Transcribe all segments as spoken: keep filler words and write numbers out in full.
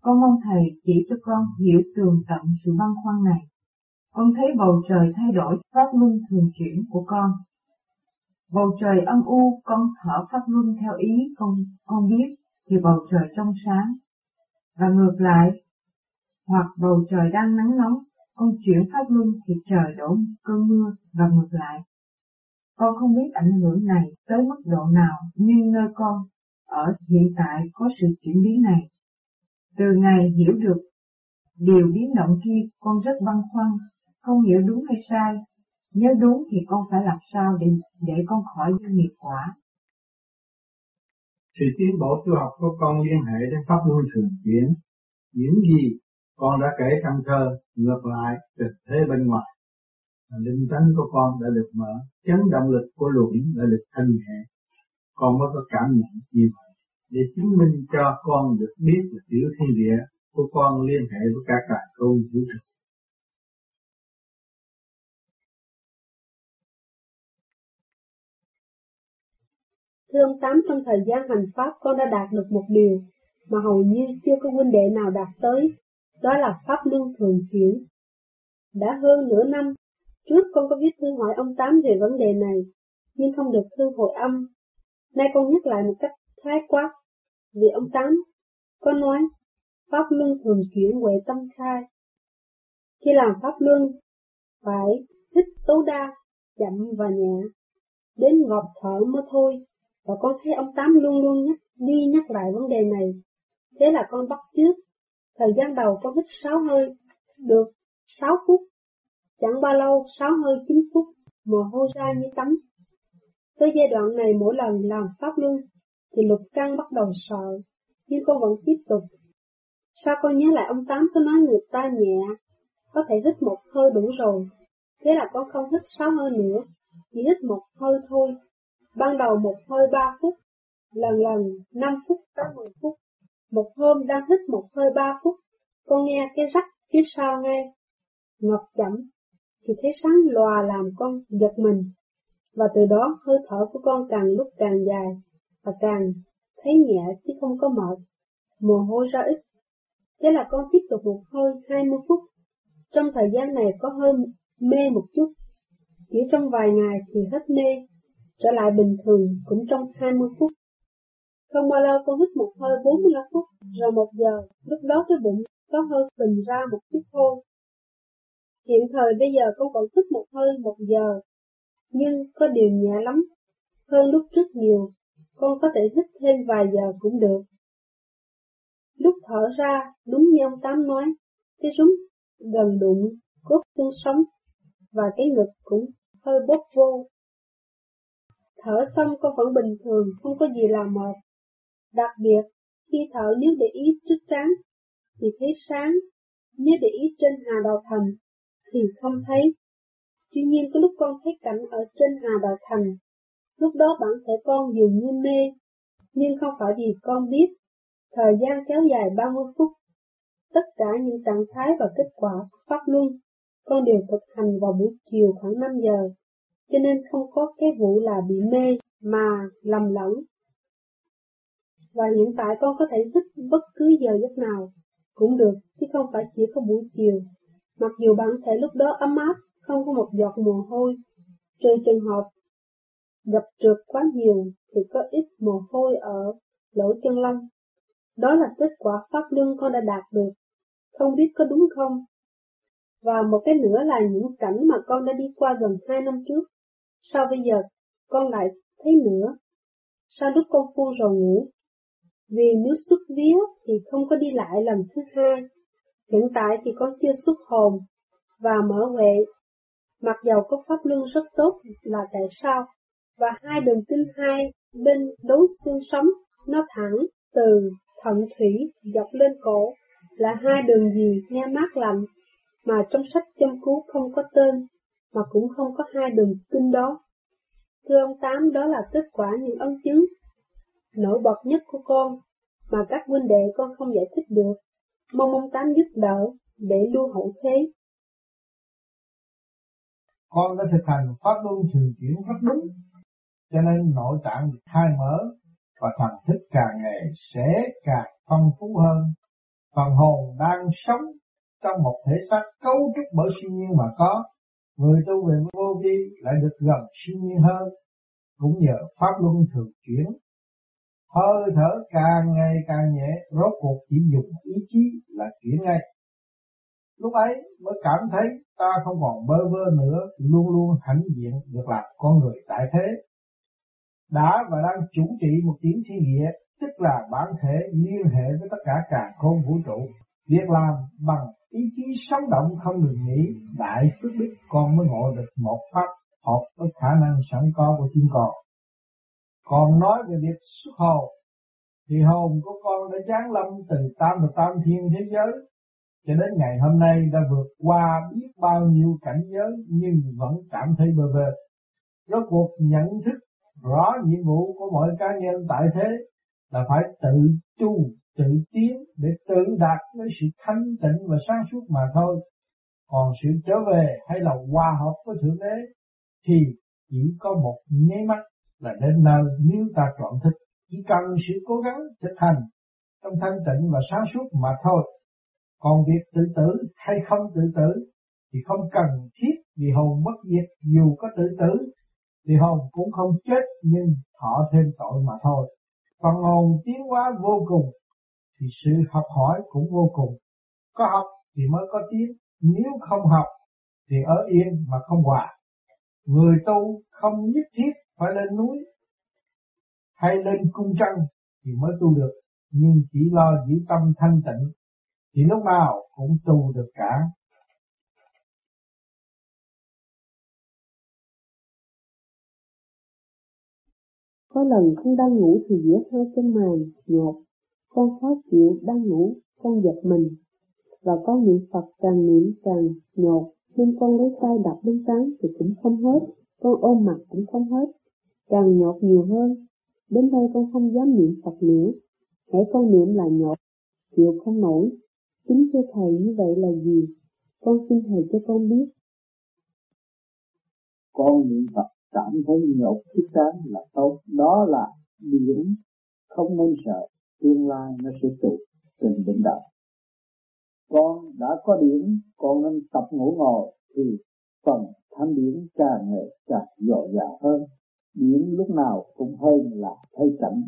Con mong Thầy chỉ cho con hiểu tường tận sự băn khoăn này. Con thấy bầu trời thay đổi pháp luân thường chuyển của con. Bầu trời âm u, con thở pháp luân theo ý con, con biết, thì bầu trời trong sáng. Và ngược lại, hoặc bầu trời đang nắng nóng, con chuyển pháp luân thì trời đổ cơn mưa, và ngược lại. Con không biết ảnh hưởng này tới mức độ nào, nhưng nơi con ở hiện tại có sự chuyển biến này. Từ ngày hiểu được điều biến động kia, con rất băn khoăn, không hiểu đúng hay sai. Nếu đúng thì con phải làm sao để, để con khỏi gây nghiệp quả. Sự tiến bộ tu học của con liên hệ đến pháp luân thường chuyển. Những gì con đã kể trong thơ, ngược lại từ thế bên ngoài. Linh tánh của con đã được mở, chấn động lực của luồng đã được thanh nhẹ. Con mới có cảm nhận như vậy, để chứng minh cho con được biết là tiểu thiên địa của con liên hệ với cả cả không vũ trụ. Thưa ông Tám, trong thời gian hành pháp con đã đạt được một điều mà hầu như chưa có huynh đệ nào đạt tới, đó là pháp luân thường chuyển. Đã hơn nửa năm trước con có viết thư hỏi ông Tám về vấn đề này, nhưng không được thư hồi âm. Nay con nhắc lại một cách khái quát, vì ông Tám có nói pháp luân thường chuyển huệ tâm khai. Khi làm pháp luân phải hít tối đa, chậm và nhẹ, đến ngọt thở mới thôi. Và con thấy ông Tám luôn luôn nhắc đi nhắc lại vấn đề này. Thế là con bắt chước. Thời gian đầu con hít sáu hơi, được sáu phút. Chẳng bao lâu, sáu hơi chín phút, mồ hôi ra như tắm. Tới giai đoạn này mỗi lần làm pháp luân, thì lục căn bắt đầu sợ, nhưng con vẫn tiếp tục. Sao con nhớ lại ông Tám có nói người ta nhẹ, có thể hít một hơi đủ rồi. Thế là con không hít sáu hơi nữa, chỉ hít một hơi thôi. Ban đầu một hơi ba phút, lần lần năm phút tới mười phút. Một hôm đang hít một hơi ba phút, con nghe cái rắc phía sau ngay. Ngập chậm, thì thấy sáng lòa làm con giật mình. Và từ đó hơi thở của con càng lúc càng dài, và càng thấy nhẹ chứ không có mệt, mồ hôi ra ít. Thế là con tiếp tục một hơi hai mươi phút. Trong thời gian này có hơi mê một chút, chỉ trong vài ngày thì hết mê, trở lại bình thường cũng trong hai mươi phút. Không bao lâu con hít một hơi bốn mươi lăm phút, rồi một giờ, lúc đó cái bụng có hơi phình ra một chút thôi. Hiện thời bây giờ con vẫn hít một hơi một giờ, nhưng có điều nhẹ lắm, hơn lúc trước nhiều, con có thể hít thêm vài giờ cũng được. Lúc thở ra, đúng như ông Tám nói, cái rúng gần đụng, cốt xương sống, và cái ngực cũng hơi bóp vô. Thở xong con vẫn bình thường, không có gì là mệt. Đặc biệt, khi thở nếu để ý trước trán, thì thấy sáng, nếu để ý trên hà đầu thành, thì không thấy. Tuy nhiên có lúc con thấy cảnh ở trên hà đầu thành, lúc đó bản thể con dường như mê, nhưng không phải vì con biết. Thời gian kéo dài ba mươi phút, tất cả những trạng thái và kết quả của pháp luân, con đều thực hành vào buổi chiều khoảng năm giờ, cho nên không có cái vụ là bị mê mà lầm lẫn. Và hiện tại con có thể hít bất cứ giờ giấc nào cũng được, chứ không phải chỉ có buổi chiều. Mặc dù bản thể lúc đó ấm áp, không có một giọt mồ hôi, trừ trường hợp gặp trượt quá nhiều thì có ít mồ hôi ở lỗ chân lông. Đó là kết quả pháp luân con đã đạt được, không biết có đúng không? Và một cái nữa là những cảnh mà con đã đi qua gần hai năm trước. Sao bây giờ con lại thấy nữa? Sao lúc con phu rồi ngủ? Vì nếu xuất vía thì không có đi lại lần thứ hai. Hiện tại thì con chưa xuất hồn và mở huệ. Mặc dầu có pháp luân rất tốt là tại sao? Và hai đường kinh hai bên đấu xương sống nó thẳng từ thận thủy dọc lên cổ là hai đường gì nghe mát lạnh, mà trong sách châm cứu không có tên, mà cũng không có hai đường kinh đó. Thưa ông Tám, đó là kết quả những ấn chứng nổi bật nhất của con mà các huynh đệ con không giải thích được. Mong ông Tám giúp đỡ để lưu hậu thế. Con đã thực hành pháp luân thường chuyển rất đúng, cho nên nội tạng được khai mở và thần thức càng ngày sẽ càng phong phú hơn, Phần hồn đang sống trong một thể xác cấu trúc bởi siêu nhiên mà có. Người tu về vô vi lại được gần siêu nhiên hơn, cũng nhờ pháp luân thường chuyển. Hơi thở càng ngày càng nhẹ, rốt cuộc chỉ dùng ý chí là chuyển ngay. Lúc ấy mới cảm thấy ta không còn bơ vơ nữa, luôn luôn hãnh diện được làm con người tại thế. Đã và đang chủ trị một tiếng thiên địa, tức là bản thể liên hệ với tất cả càn khôn vũ trụ. Việc làm bằng ý chí sống động không ngừng nghỉ, đại phước đức con mới ngộ được một pháp hợp với khả năng sẵn có của chim cò. Còn nói về việc xuất hồn, thì hồn của con đã giáng lâm từ tam và tam thiên thế giới, cho đến ngày hôm nay đã vượt qua biết bao nhiêu cảnh giới nhưng vẫn cảm thấy bơ vơ. Rốt cuộc nhận thức rõ nhiệm vụ của mỗi cá nhân tại thế là phải tự tu, tự tiến để tự đạt với sự thanh tịnh và sáng suốt mà thôi. Còn sự trở về hay là hòa hợp với Thượng Đế thì chỉ có một nháy mắt là đến nơi nếu ta chọn thích. Chỉ cần sự cố gắng thực hành trong thanh tịnh và sáng suốt mà thôi. Còn việc tự tử hay không tự tử thì không cần thiết, vì hồn bất diệt, dù có tự tử thì hồn cũng không chết nhưng thọ thêm tội mà thôi. Phần hồn tiến hóa vô cùng thì sự học hỏi cũng vô cùng. Có học thì mới có tiến, nếu không học thì ở yên mà không hòa. Người tu không nhất thiết phải lên núi hay lên cung trăng thì mới tu được, nhưng chỉ lo giữ tâm thanh tịnh thì lúc nào cũng tu được cả. Có lần con đang ngủ thì giữa hai chân màn nhột, con khó chịu đang ngủ, con giật mình và con niệm Phật, càng niệm càng nhột, nên con lấy tay đập lên trán thì cũng không hết, con ôm mặt cũng không hết, càng nhột nhiều hơn. Đến đây con không dám niệm Phật nữa, hễ con niệm là nhột, chịu không nổi. Kính thưa thầy, như vậy là gì? Con xin thầy cho con biết. Con niệm Phật cảm thấy nhột cái trán là tốt, đó là điển, không nên sợ, tương lai nó sẽ trụ trên đỉnh đầu. Con đã có điển, con nên tập ngủ ngồi thì phần thanh điển càng ngày càng dồi dào hơn. Điển lúc nào cũng hơn là thấy cảnh.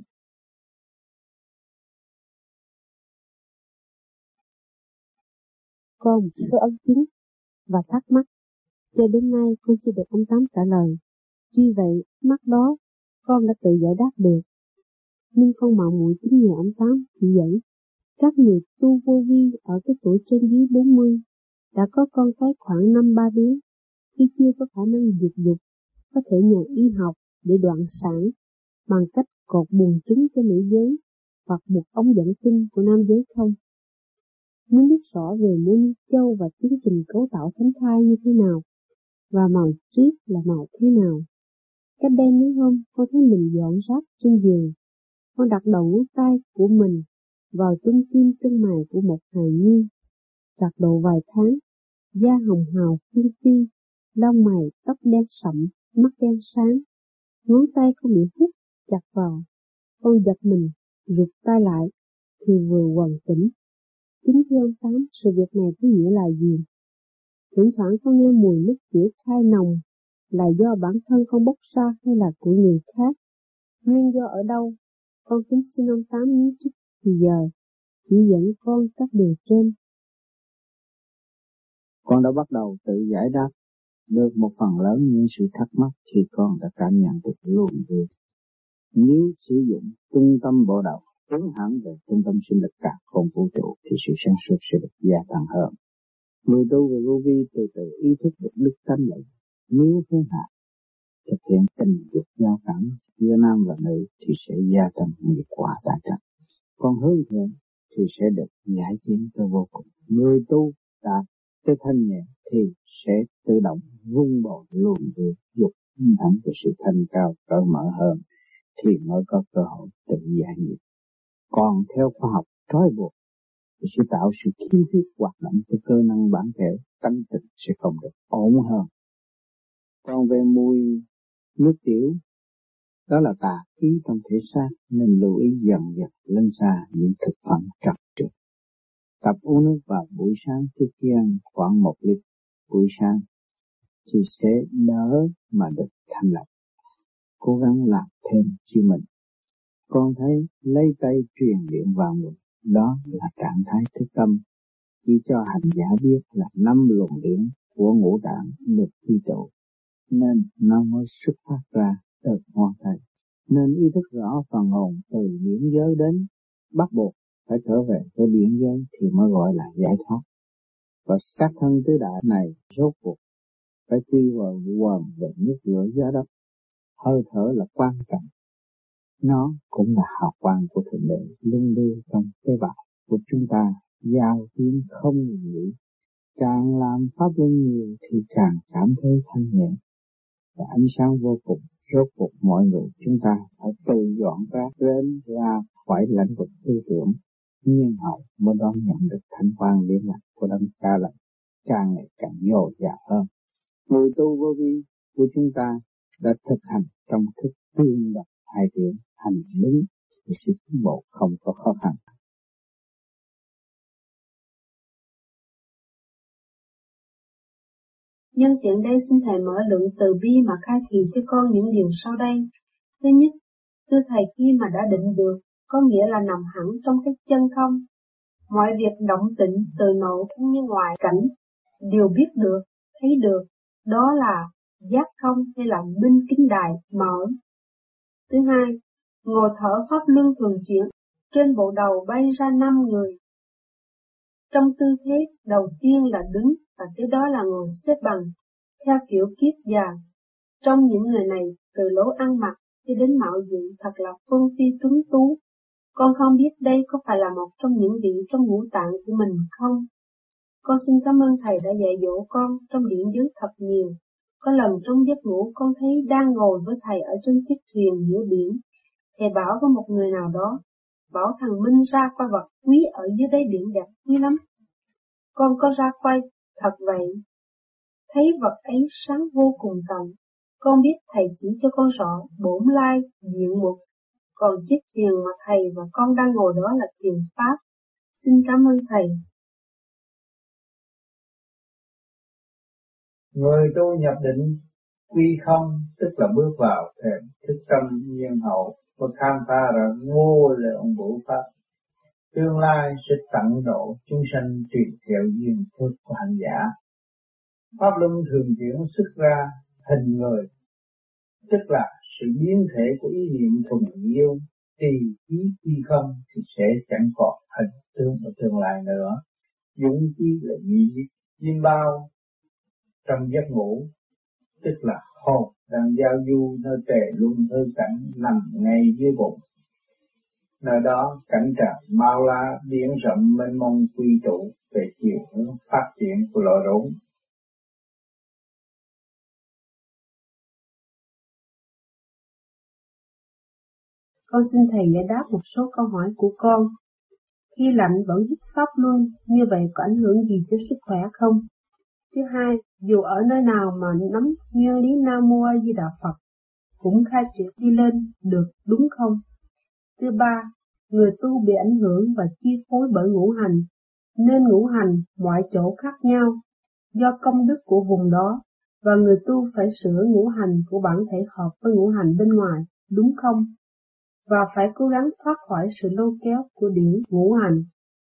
Con một số ấn chứng và thắc mắc, cho đến nay con chưa được ông Tám trả lời. Tuy vậy, mắc đó con đã tự giải đáp được, nhưng con mạo muội kính nhờ ông Tám chỉ dẫn. Các người tu vô vi ở cái tuổi trên dưới bốn mươi đã có con cái khoảng năm ba đứa, khi chưa có khả năng dục dục, có thể nhờ y học để đoạn sản bằng cách cột buồng trứng cho nữ giới hoặc một ống dẫn tinh của nam giới không? Muốn biết rõ về muôn châu và tiến trình cấu tạo thánh thai như thế nào và màu triết là màu thế nào. Cách đây mấy hôm con thấy mình dọn rác trên giường, con đặt đầu ngón tay của mình vào trung tim chân mày của một hài nhi, đặt độ vài tháng, da hồng hào phương phi, lông mày tóc đen sậm, mắt đen sáng, ngón tay con bị hút chặt vào. Con giật mình, rụt tay lại, thì vừa quần tỉnh. Chính thưa ông Tám, sự việc này có nghĩa là gì? Thỉnh thoảng con nghe mùi nước tiểu khai nồng, là do bản thân con bốc ra hay là của người khác? Nguyên do ở đâu? Con kính xin ông Tám nhớ chút thì giờ, chỉ dẫn con các điều trên. Con đã bắt đầu tự giải đáp được một phần lớn những sự thắc mắc thì con đã cảm nhận được luôn được. Nếu sử dụng trung tâm bộ đầu hướng hẳn về trung tâm sinh lực cả không vũ trụ thì sự sáng suốt sẽ được gia tăng hơn. Người tu về vô vi từ từ ý thức được đức tánh lệnh. Nếu hướng hạ thực hiện tình dục giao cảm giữa nam và nữ thì sẽ gia tăng nghiệp quả đại trạch. Còn hướng thượng thì sẽ được giải chiến cho vô cùng. Người tu đạt tới thanh nhẹ thì sẽ tự động vun bồi luôn được dục thẳng của sự thanh cao cởi mở hơn thì mới có cơ hội tự giải nghiệp. Còn theo khoa học trói buộc thì sẽ tạo sự khiêu khích hoạt động cho cơ năng bản thể, tánh tình sẽ không được ổn hơn. Còn về mùi nước tiểu, đó là tà khí trong thể xác nên lưu ý dần dần lên xa những thực phẩm trật trượt. tập uống nước vào buổi sáng trước khi ăn khoảng một lít buổi sáng thì sẽ đỡ mà được thanh lọc. Cố gắng làm thêm cho mình. Con thấy lấy tay truyền điện vào người, đó là trạng thái thức tâm. Chỉ cho hành giả biết là năm luồng điển của ngũ tạng được quy tụ, nên nó mới xuất phát ra từ ngón tay. Nên ý thức rõ phần hồn từ điển giới đến, bắt buộc phải trở về tới điển giới thì mới gọi là giải thoát. Và xác thân tứ đại này rốt cuộc phải quy vào quần về nước lửa gió đất. Hơi thở là quan trọng. Nó cũng là hào quang của Thượng Đế luôn đưa trong tế bào của chúng ta, giao tiếng không nghỉ. Càng làm pháp luân nhiều thì càng cảm thấy thanh nhẹ và ánh sáng vô cùng. Rốt cuộc mọi người chúng ta phải tự dọn rác đến ra khỏi lãnh vực tư tưởng, nhiên hậu mới đón nhận được thanh quang điển lành của đấng Cha Lành, càng ngày càng dồi dào hơn. Người tu vô vi của chúng ta đã thực hành trong thức tương độc hai điểm hành đúng thì sự tiến bộ không có khó khăn. Nhân tiện đây xin Thầy mở lượng từ bi mà khai thị cho con những điều sau đây. Thứ nhất, thưa Thầy, khi mà đã định được, có nghĩa là nằm hẳn trong cái chân không. Mọi việc động tĩnh từ nội cũng như ngoại cảnh đều biết được, thấy được, đó là giác không hay là minh kính đài mở. Thứ hai, ngồi thở pháp luân thường chuyển, trên bộ đầu bay ra năm người. Trong tư thế đầu tiên là đứng và kế đó là ngồi xếp bằng, theo kiểu kiết già. Trong những người này, từ lối ăn mặc cho đến mạo diện thật là phương phi tuấn tú. Con không biết đây có phải là một trong những vị trong ngũ tạng của mình không? Con xin cảm ơn Thầy đã dạy dỗ con trong điển giới thật nhiều. Có lần trong giấc ngủ con thấy đang ngồi với Thầy ở trên chiếc thuyền giữa biển. Thầy bảo với một người nào đó, bảo thằng Minh ra coi vật quý ở dưới đáy biển đẹp quý lắm. Con có ra quay, thật vậy. Thấy vật ấy sáng vô cùng tận. Con biết Thầy chỉ cho con rõ bổn lai, diện mục. Còn chiếc thuyền mà Thầy và con đang ngồi đó là thuyền Pháp. Xin cảm ơn Thầy. Người tu nhập định quy không, tức là bước vào thềm thức tâm nhiên hậu, có tham phá ra vô lượng vũ pháp. Tương lai sẽ tận độ chúng sanh tùy theo duyên phước của hành giả. Pháp luân thường chuyển xuất ra hình người, tức là sự biến thể của ý niệm thuần yêu. Tùy ý quy không thì sẽ chẳng còn hình tướng ở tương lai nữa. Dũng chí là duy nhất, diêm bao trong giấc ngủ, tức là hồn đang giao du nơi tề luân hư cảnh nằm ngay dưới bụng. Nơi đó cảnh tràng bao la biển rộng mênh mông quy tụ về chiều hướng phát triển của loài rốn. Con xin Thầy giải đáp một số câu hỏi của con. Khi lạnh vẫn hít pháp luân, như vậy có ảnh hưởng gì cho sức khỏe không? Thứ hai, dù ở nơi nào mà nắm nguyên lý Nam Mô A Di Đà Phật cũng khai triển đi lên được đúng không? Thứ ba, người tu bị ảnh hưởng và chi phối bởi ngũ hành, nên ngũ hành mọi chỗ khác nhau do công đức của vùng đó, và người tu phải sửa ngũ hành của bản thể hợp với ngũ hành bên ngoài, đúng không? Và phải cố gắng thoát khỏi sự lôi kéo của điển ngũ hành.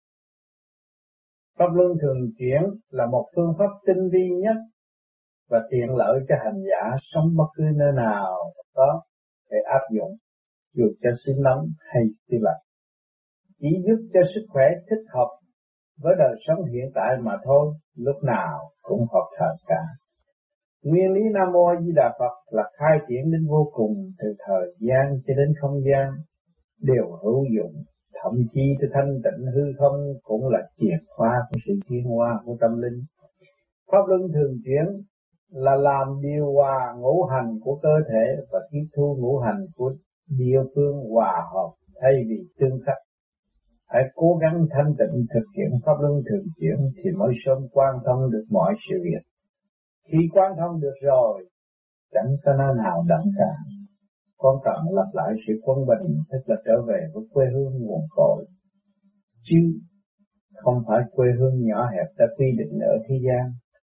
Pháp luân thường chuyển là một phương pháp tinh vi nhất và tiện lợi cho hành giả sống bất cứ nơi nào có để áp dụng, dù cho xứ nóng hay xứ lạnh. Chỉ giúp cho sức khỏe thích hợp với đời sống hiện tại mà thôi, lúc nào cũng hợp thời cả. Nguyên lý Nam Mô A Di Đà Phật là khai triển đến vô cùng, từ thời gian cho đến không gian đều hữu dụng, thậm chí tới thanh tịnh hư không cũng là chìa khóa của sự tiến hóa của tâm linh. Pháp luân thường chuyển là làm điều hòa ngũ hành của cơ thể và tiếp thu ngũ hành của địa phương hòa hợp thay vì tương khắc. Hãy cố gắng thanh tịnh thực hiện pháp luân thường chuyển thì mới sớm quan thông được mọi sự việc. Khi quan thông được rồi, chẳng có nơi nào đặng cả. Con cần lặp lại sự quân bình, tức là trở về với quê hương nguồn cội, chứ không phải quê hương nhỏ hẹp đã quy định ở thế gian.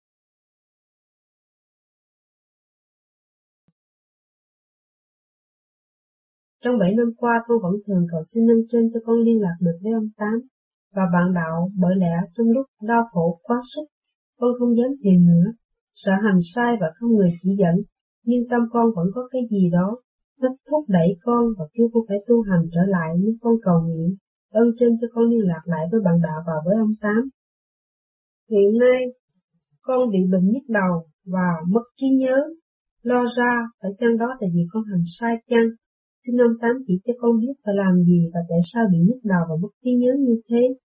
Trong bảy năm qua con vẫn thường cầu xin ơn trên cho con liên lạc được với ông Tám và bạn đạo, bởi lẽ trong lúc đau khổ quá sức, con không dám tìm nữa, sợ hành sai và không người chỉ dẫn, nhưng tâm con vẫn có cái gì đó, nó thúc đẩy con và kêu con phải tu hành trở lại như con cầu nguyện, ơn trên cho con liên lạc lại với bạn đạo và với ông Tám. Hiện nay, con bị bệnh nhức đầu và mất trí nhớ, lo ra phải chăng đó tại vì con hành sai chăng? Xin ông Tám chỉ cho con biết phải làm gì và tại sao bị nhức đầu và mất trí nhớ như thế.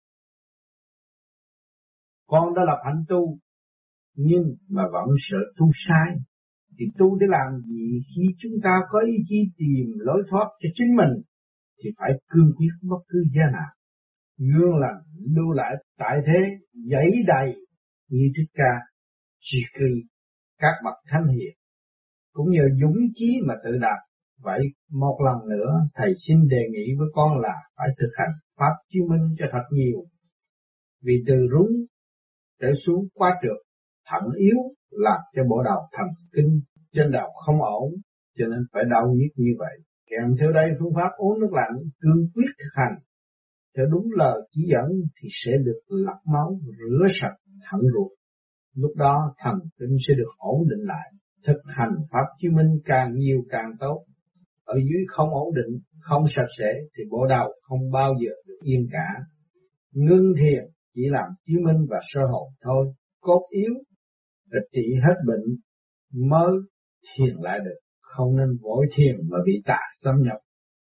Con đã lập hạnh tu, nhưng mà vẫn sợ tu sai. Thì tu để làm gì khi chúng ta có ý chí tìm lối thoát cho chính mình, thì phải cương quyết bất cứ giá nào. Gương lành lưu lại tại thế, giấy đầy như Thích Ca, Chi Kỳ, các bậc thánh hiền, cũng nhờ dũng chí mà tự đạt. Vậy một lần nữa thầy xin đề nghị với con là phải thực hành pháp chiếu minh cho thật nhiều. Vì từ rúng trở xuống quá trượt, thận yếu làm cho bộ đầu thần kinh trên đầu không ổn, cho nên phải đau nhức như vậy. Kèm theo đây phương pháp uống nước lạnh cương quyết thực hành theo đúng lời chỉ dẫn thì sẽ được lọc máu, rửa sạch thận ruột. Lúc đó thần kinh sẽ được ổn định lại. Thực hành pháp chiếu minh càng nhiều càng tốt. Ở dưới không ổn định, không sạch sẽ thì bộ đầu không bao giờ được yên cả. Ngưng thiền chỉ làm chiếu minh và sơ hồn thôi. Cốt yếu để trị hết bệnh mới thiền lại được. Không nên vội thiền mà bị tà xâm nhập.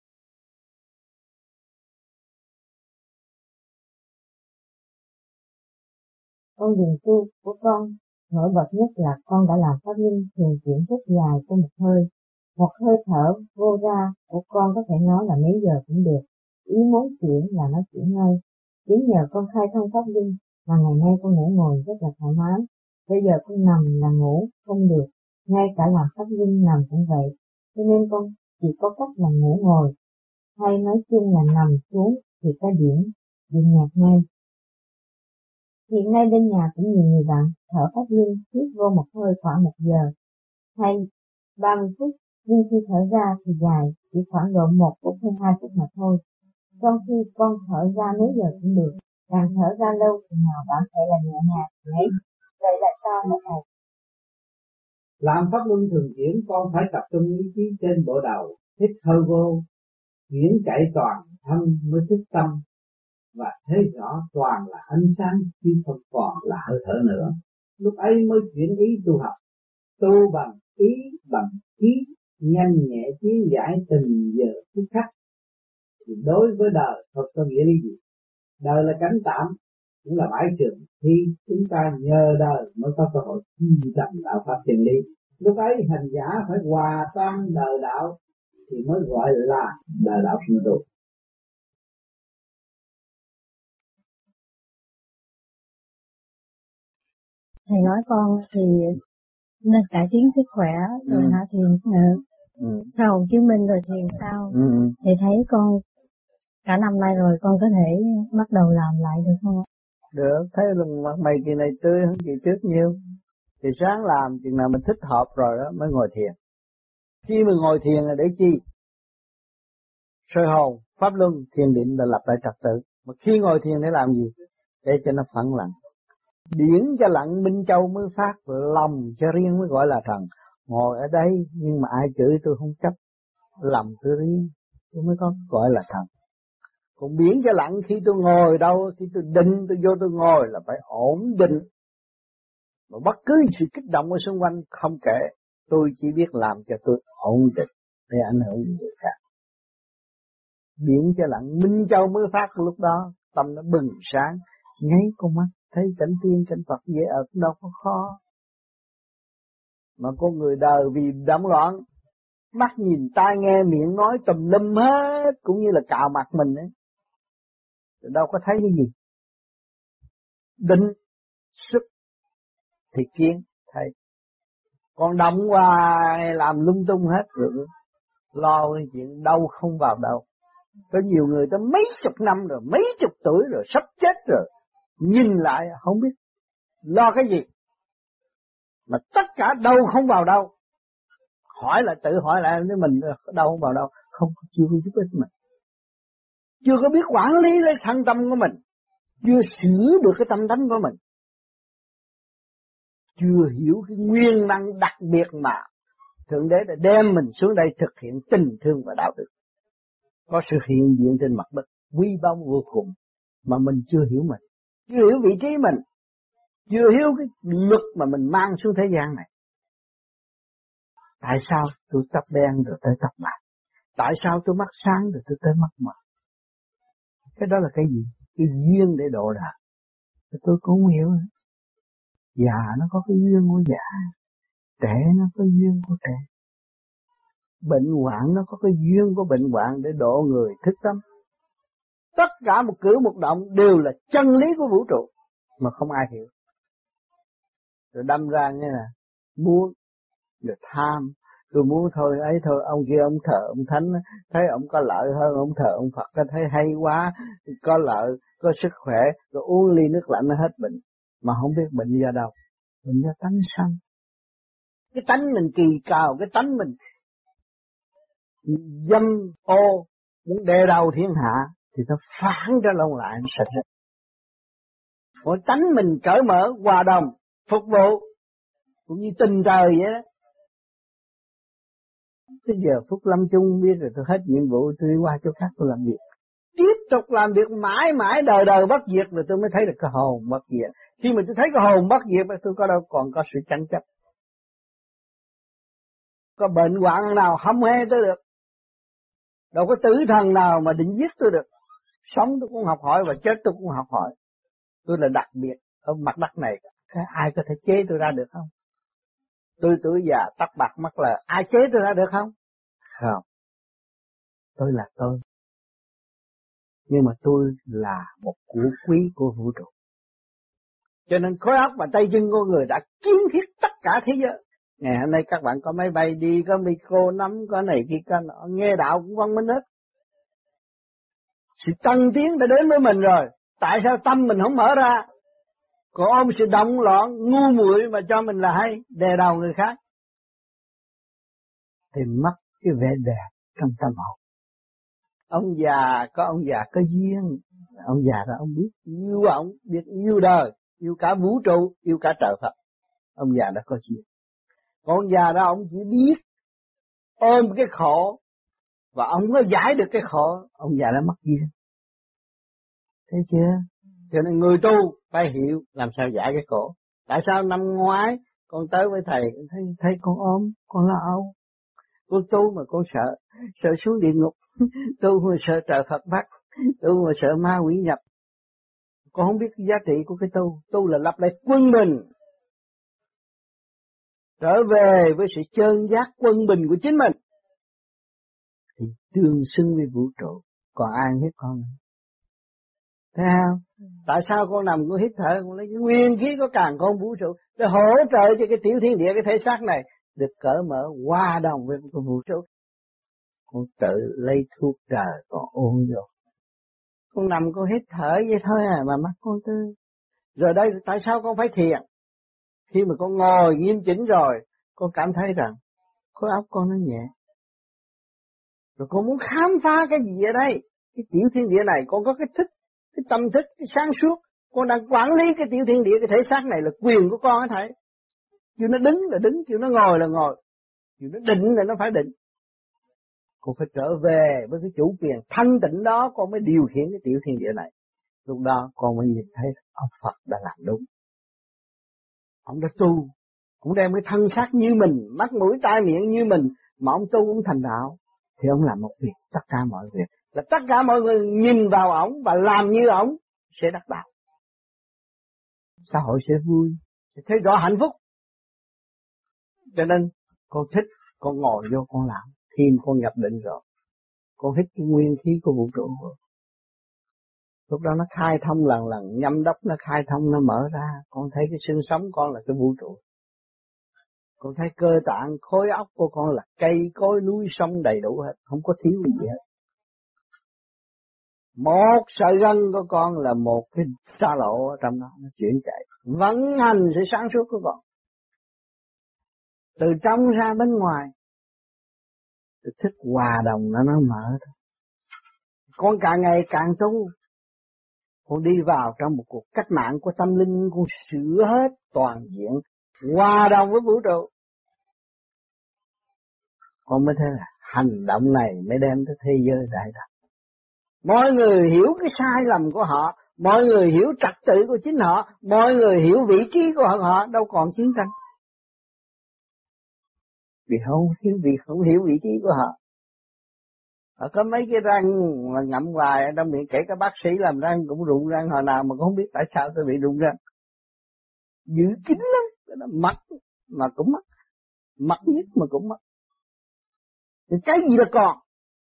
Con đường tu của con nổi bật nhất là con đã làm pháp luân thường chuyển rất dài trong một hơi. Một hơi thở vô ra của con có thể nói là mấy giờ cũng được. Ý muốn chuyển là nó chuyển ngay. Chính nhờ con khai thông pháp luân mà ngày nay con ngủ ngồi rất là thoải mái. Bây giờ con nằm là ngủ không được, ngay cả làm pháp luân nằm cũng vậy. Cho nên con chỉ có cách là ngủ ngồi, hay nói chung là nằm xuống thì cái điểm bị nhạt ngay. Hiện nay bên nhà cũng nhiều người bạn thở pháp luân hít vô một hơi khoảng một giờ hay ba mươi phút, nhưng khi thở ra thì dài, chỉ khoảng độ một phút hay hai phút mà thôi. Trong khi con thở ra mấy giờ cũng được, càng thở ra lâu thì nào bạn sẽ là nhẹ nhàng đấy. Vậy là sao hả thầy? Làm pháp luân thường chuyển con phải tập trung ý chí trên bộ đầu, hít hơi vô, chuyển chạy toàn thân mới thức tâm và thấy rõ toàn là ánh sáng chứ không còn là hơi thở nữa. Lúc ấy mới chuyển ý tu học, tu bằng ý bằng trí, nhanh nhẹ tiến giải từng giờ phút khắc. Thì đối với đời không có nghĩa lý gì. Đời là cánh tạm, cũng là bãi trường, thì chúng ta nhờ đời mới có cơ hội chi tầm đạo pháp chân lý. Lúc ấy hành giả phải hòa tan đời đạo thì mới gọi là đời đạo sinh tu. Thầy nói con thì nên cải tiến sức khỏe rồi ừ. hả thiền ừ. ừ. sau hồn chứng minh rồi thiền sau. Ừ. Thì thấy con cả năm nay rồi con có thể bắt đầu làm lại được không ạ? Được, thấy là mặt mày kỳ này tươi hơn kỳ trước nhiều. Thì sáng làm chừng nào mình thích hợp rồi đó mới ngồi thiền. Khi mình ngồi thiền là để chi? Soi hồn, pháp luân, thiền định là lập lại trật tự. Mà khi ngồi thiền để làm gì? Để cho nó phẳng lặng. Điển cho lặng minh châu mới phát, lòng cho riêng mới gọi là thần. Ngồi ở đây nhưng mà ai chửi tôi không chấp, lòng tôi riêng tôi mới có gọi là thần. Còn biển cho lặng khi tôi ngồi đâu, khi tôi định tôi vô tôi ngồi là phải ổn định. Mà bất cứ sự kích động ở xung quanh không kể, tôi chỉ biết làm cho tôi ổn định để ảnh hưởng đến người khác. Biển cho lặng minh châu mới phát, lúc đó tâm nó bừng sáng, nháy con mắt thấy cảnh tiên cảnh Phật dễ ở đâu có khó. Mà con người đời vì đắm loạn, mắt nhìn tai nghe miệng nói tùm lum hết, cũng như là cạo mặt mình ấy, đâu có thấy cái gì. Định sức thì kiến thấy, còn động hoài làm lung tung hết rồi, lo cái chuyện đâu không vào đâu. Có nhiều người tới mấy chục năm rồi, mấy chục tuổi rồi, sắp chết rồi, nhìn lại không biết lo cái gì, mà tất cả đâu không vào đâu. Hỏi là tự hỏi lại nếu mình đâu không vào đâu, không chưa có giúp ích mình, chưa có biết quản lý lấy thân tâm của mình, chưa sửa được cái tâm tánh của mình, chưa hiểu cái nguyên năng đặc biệt mà Thượng Đế đã đem mình xuống đây thực hiện tình thương và đạo đức. Có sự hiện diện trên mặt đất quý báu vô cùng mà mình chưa hiểu mình, chưa hiểu vị trí mình, chưa hiểu cái luật mà mình mang xuống thế gian này. Tại sao tôi tóc đen rồi tới tóc bạc? Tại sao tôi mắt sáng rồi tôi tới mắt mờ? Cái đó là cái gì? Cái duyên để độ đời. Tôi cũng không hiểu. Già nó có cái duyên của già, trẻ nó có duyên của trẻ, bệnh hoạn nó có cái duyên của bệnh hoạn để độ người thức tâm. Tất cả một cử một động đều là chân lý của vũ trụ mà không ai hiểu. Rồi đâm ra như là muốn, rồi tham, tôi muốn thôi ấy thôi, ông kia ông thờ ông thánh thấy ông có lợi hơn, ông thờ ông Phật thấy hay quá, có lợi, có sức khỏe, rồi uống ly nước lạnh nó hết bệnh, mà không biết bệnh do đâu, bệnh do tánh sanh. Cái tánh mình kỳ cào, cái tánh mình dâm ô, muốn đè đầu thiên hạ thì nó phản ra lông lại, nó sạch hết. Còn tánh mình cởi mở, hòa đồng, phục vụ, cũng như tình trời vậy đó. Bây giờ phút lâm chung biết rồi, tôi hết nhiệm vụ, tôi đi qua chỗ khác tôi làm việc. Tiếp tục làm việc mãi mãi đời đời bất diệt, rồi tôi mới thấy được cái hồn bất diệt. Khi mà tôi thấy cái hồn bất diệt, tôi có đâu còn có sự tranh chấp. Có bệnh hoạn nào hâm hê tôi được. Đâu có tử thần nào mà định giết tôi được. Sống tôi cũng học hỏi và chết tôi cũng học hỏi. Tôi là đặc biệt ở mặt đất này. Cái ai có thể chế tôi ra được không? Tôi tuổi già tóc bạc mắt lờ, ai chế tôi ra được không? Không. Tôi là tôi. Nhưng mà tôi là một của quý của vũ trụ. Cho nên khối óc và tay chân con người đã kiến thiết tất cả thế giới. Ngày hôm nay các bạn có máy bay đi, có micro nắm, có này kia có nọ, nghe đạo cũng văn minh hết. Sự tăng tiến đã đến với mình rồi. Tại sao tâm mình không mở ra? Còn ôm sự động loạn, ngu muội mà cho mình là hay, đè đầu người khác. Thì mất cái vẻ đẹp trong tâm hồn. Ông già có ông già có duyên. Ông già đó ông biết yêu ông, biết yêu đời, yêu cả vũ trụ, yêu cả trời Phật. Ông già đó có duyên. Còn ông già đó ông chỉ biết ôm cái khổ và ông có giải được cái khổ, ông già đã mất duyên. Thấy chưa? Cho nên người tu phải hiểu làm sao giải cái khổ. Tại sao năm ngoái con tới với thầy thấy thấy con ôm, con lo âu. Con tu mà con sợ, sợ xuống địa ngục, tu mà sợ trời Phật bắt, tu mà sợ ma quỷ nhập. Con không biết cái giá trị của cái tu, tu là lập lại quân bình. Trở về với sự chơn giác quân bình của chính mình thì tương xứng với vũ trụ. Còn ai hết con? Thấy không? Tại sao con nằm con hít thở, con lấy cái nguyên khí có càng con vũ trụ để hỗ trợ cho cái tiểu thiên địa, cái thể xác này được cởi mở hòa đồng với cái vũ trụ. Con tự lấy thuốc trời con uống vô. Con nằm con hít thở vậy thôi à mà mắt con tươi. Rồi đây tại sao con phải thiền? Khi mà con ngồi nghiêm chỉnh rồi, con cảm thấy rằng khối óc con nó nhẹ. Rồi con muốn khám phá cái gì ở đây? Cái tiểu thiên địa này con có cái thích, cái tâm thức, cái sáng suốt. Con đang quản lý cái tiểu thiên địa, cái thể xác này là quyền của con hả thầy? Chứ nó đứng là đứng, chứ nó ngồi là ngồi, chứ nó định là nó phải định. Con phải trở về với cái chủ quyền thanh tịnh đó, con mới điều khiển cái tiểu thiên địa này. Lúc đó con mới nhìn thấy ông Phật đã làm đúng. Ông đã tu, cũng đem cái thân xác như mình, mắt mũi tai miệng như mình, mà ông tu ông thành đạo, thì ông làm một việc, tất cả mọi việc. Là tất cả mọi người nhìn vào ổng và làm như ổng sẽ đắc đạo. Xã hội sẽ vui, sẽ thấy rõ hạnh phúc. Cho nên con thích, con ngồi vô con làm. Khi con nhập định rồi, con hít cái nguyên khí của vũ trụ rồi. Lúc đó nó khai thông lần lần, nhâm đốc nó khai thông, nó mở ra. Con thấy cái xương sống con là cái vũ trụ. Con thấy cơ tạng, khối óc của con là cây cối núi sông đầy đủ hết, không có thiếu gì hết. Một sợi gân của con là một cái xa lộ ở trong đó, nó chuyển chạy, vận hành sự sáng suốt của con. Từ trong ra bên ngoài, cái thức hòa đồng nó nó mở thôi. Con càng ngày càng tu, con đi vào trong một cuộc cách mạng của tâm linh, con sửa hết toàn diện, hòa đồng với vũ trụ. Con mới thấy là hành động này mới đem tới thế giới đại đồng. Mọi người hiểu cái sai lầm của họ, mọi người hiểu trật tự của chính họ, mọi người hiểu vị trí của họ, đâu còn chiến tranh. Vì không hiểu, vì không hiểu vị trí của họ. Họ có mấy cái răng mà ngậm hoài ở trong miệng, kể cả bác sĩ làm răng cũng rụng răng hồi nào mà không biết tại sao tôi bị rụng răng. Dữ kín lắm, cái đó mất mà cũng mất, mất nhất mà cũng mất. Thì cái gì là còn?